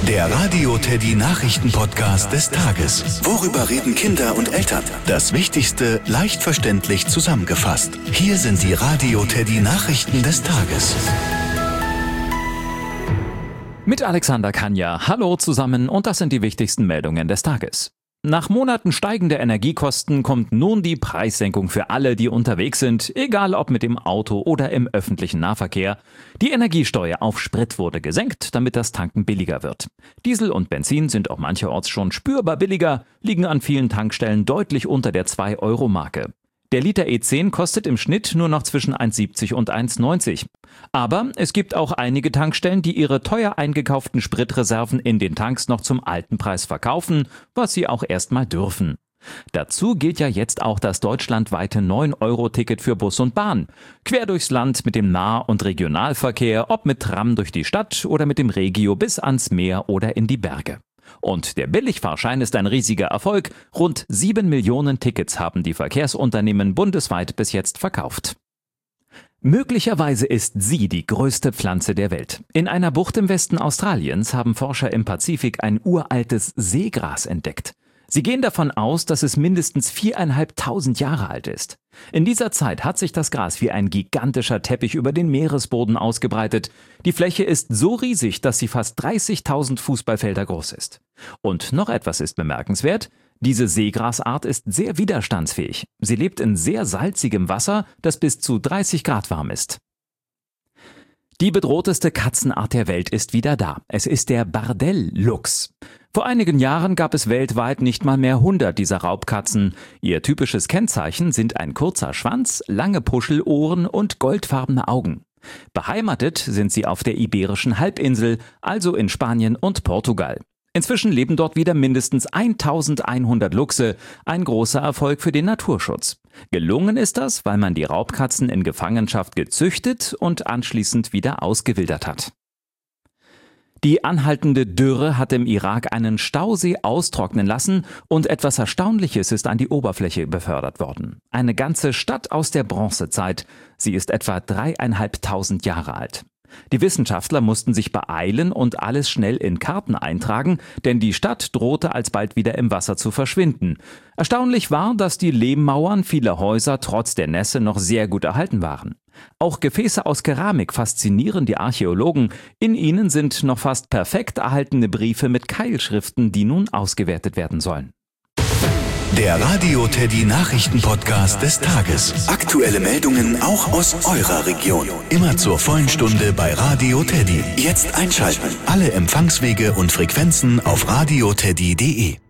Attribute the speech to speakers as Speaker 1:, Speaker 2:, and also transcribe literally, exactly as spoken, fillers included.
Speaker 1: Der Radio Teddy Nachrichten-Podcast des Tages. Worüber reden Kinder und Eltern? Das Wichtigste leicht verständlich zusammengefasst. Hier sind die Radio Teddy Nachrichten des Tages.
Speaker 2: Mit Alexander Kanja. Hallo zusammen und das sind die wichtigsten Meldungen des Tages. Nach Monaten steigender Energiekosten kommt nun die Preissenkung für alle, die unterwegs sind, egal ob mit dem Auto oder im öffentlichen Nahverkehr. Die Energiesteuer auf Sprit wurde gesenkt, damit das Tanken billiger wird. Diesel und Benzin sind auch mancherorts schon spürbar billiger, liegen an vielen Tankstellen deutlich unter der zwei Euro Marke. Der Liter E zehn kostet im Schnitt nur noch zwischen eins siebzig und eins neunzig. Aber es gibt auch einige Tankstellen, die ihre teuer eingekauften Spritreserven in den Tanks noch zum alten Preis verkaufen, was sie auch erstmal dürfen. Dazu gilt ja jetzt auch das deutschlandweite neun Euro Ticket für Bus und Bahn. Quer durchs Land mit dem Nah- und Regionalverkehr, ob mit Tram durch die Stadt oder mit dem Regio bis ans Meer oder in die Berge. Und der Billigfahrschein ist ein riesiger Erfolg. Rund sieben Millionen Tickets haben die Verkehrsunternehmen bundesweit bis jetzt verkauft. Möglicherweise ist sie die größte Pflanze der Welt. In einer Bucht im Westen Australiens haben Forscher im Pazifik ein uraltes Seegras entdeckt. Sie gehen davon aus, dass es mindestens viertausendfünfhundert Jahre alt ist. In dieser Zeit hat sich das Gras wie ein gigantischer Teppich über den Meeresboden ausgebreitet. Die Fläche ist so riesig, dass sie fast dreißigtausend Fußballfelder groß ist. Und noch etwas ist bemerkenswert: Diese Seegrasart ist sehr widerstandsfähig. Sie lebt in sehr salzigem Wasser, das bis zu dreißig Grad warm ist. Die bedrohteste Katzenart der Welt ist wieder da. Es ist der Bardell-Luchs. Vor einigen Jahren gab es weltweit nicht mal mehr hundert dieser Raubkatzen. Ihr typisches Kennzeichen sind ein kurzer Schwanz, lange Puschelohren und goldfarbene Augen. Beheimatet sind sie auf der Iberischen Halbinsel, also in Spanien und Portugal. Inzwischen leben dort wieder mindestens eintausendeinhundert Luchse, ein großer Erfolg für den Naturschutz. Gelungen ist das, weil man die Raubkatzen in Gefangenschaft gezüchtet und anschließend wieder ausgewildert hat. Die anhaltende Dürre hat im Irak einen Stausee austrocknen lassen und etwas Erstaunliches ist an die Oberfläche befördert worden. Eine ganze Stadt aus der Bronzezeit. Sie ist etwa dreieinhalbtausend Jahre alt. Die Wissenschaftler mussten sich beeilen und alles schnell in Karten eintragen, denn die Stadt drohte alsbald wieder im Wasser zu verschwinden. Erstaunlich war, dass die Lehmmauern vieler Häuser trotz der Nässe noch sehr gut erhalten waren. Auch Gefäße aus Keramik faszinieren die Archäologen. In ihnen sind noch fast perfekt erhaltene Briefe mit Keilschriften, die nun ausgewertet werden sollen.
Speaker 1: Der Radio Teddy Nachrichten-Podcast des Tages. Aktuelle Meldungen auch aus eurer Region. Immer zur vollen Stunde bei Radio Teddy. Jetzt einschalten. Alle Empfangswege und Frequenzen auf radioteddy punkt de.